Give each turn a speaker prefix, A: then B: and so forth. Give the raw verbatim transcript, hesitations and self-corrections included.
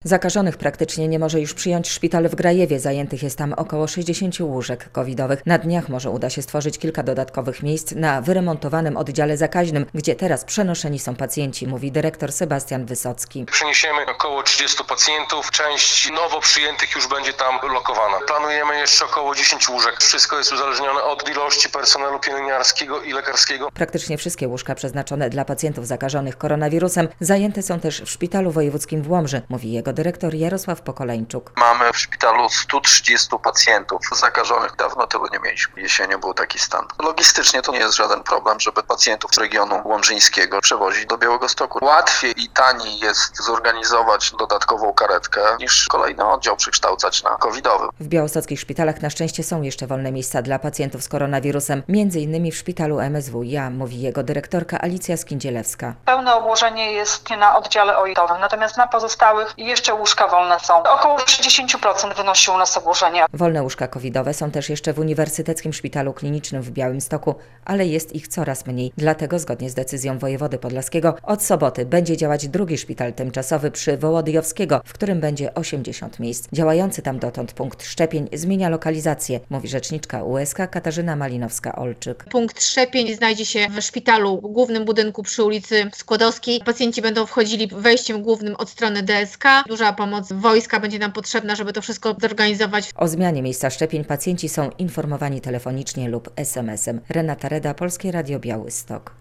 A: Zakażonych praktycznie nie może już przyjąć szpital w Grajewie. Zajętych jest tam około sześćdziesięciu łóżek covidowych. Na dniach może uda się stworzyć kilka dodatkowych miejsc na wyremontowanym oddziale zakaźnym, gdzie teraz przenoszeni są pacjenci, mówi dyrektor Sebastian Wysocki.
B: Przeniesiemy około trzydziestu pacjentów. Część nowo przyjętych już będzie tam lokowana. Planujemy jeszcze około dziesięciu łóżek. Wszystko jest uzależnione od ilości personelu pielęgniarskiego i lekarskiego.
A: Praktycznie wszystkie łóżka przeznaczone dla pacjentów zakażonych koronawirusem zajęte są też w Szpitalu Wojewódzkim w Łomży, mówi jego dyrektor Jarosław Pokoleńczuk.
C: Mamy w szpitalu stu trzydziestu pacjentów zakażonych. Dawno tylu nie mieliśmy. Jesienią był taki stan. Logistycznie to nie jest żaden problem, żeby pacjentów z regionu łomżyńskiego przewozić do Białegostoku. Łatwiej i taniej jest zorganizować dodatkową karetkę niż kolejny oddział przekształcać na covidowy.
A: W białostockich szpitalach na szczęście są jeszcze wolne miejsca dla pacjentów z koronawirusem, między innymi w szpitalu M S W Ja, mówi jego dyrektorka Alicja Skindzielewska.
D: Pełne obłożenie jest na oddziale O I T-owym, natomiast na pozostałych jeszcze łóżka wolne są. Około trzydzieści procent wynosi u nas obłożenie.
A: Wolne łóżka covidowe są też jeszcze w Uniwersyteckim Szpitalu Klinicznym w Białymstoku, ale jest ich coraz mniej. Dlatego zgodnie z decyzją wojewody podlaskiego od soboty będzie działać drugi szpital tymczasowy przy Wołodyjowskiego, w którym będzie osiemdziesiąt miejsc. Działający tam dotąd punkt szczepień zmienia lokalizację, mówi rzeczniczka U S K Katarzyna Malinowska-Olczyk.
E: Punkt szczepień znajdzie się w szpitalu w głównym budynku przy ulicy Skłodowskiej. Pacjenci będą wchodzili wejściem głównym od strony D S K. Duża pomoc wojska będzie nam potrzebna, żeby to wszystko zorganizować.
A: O zmianie miejsca szczepień pacjenci są informowani telefonicznie lub es em esem. Renata Reda, Polskie Radio Białystok.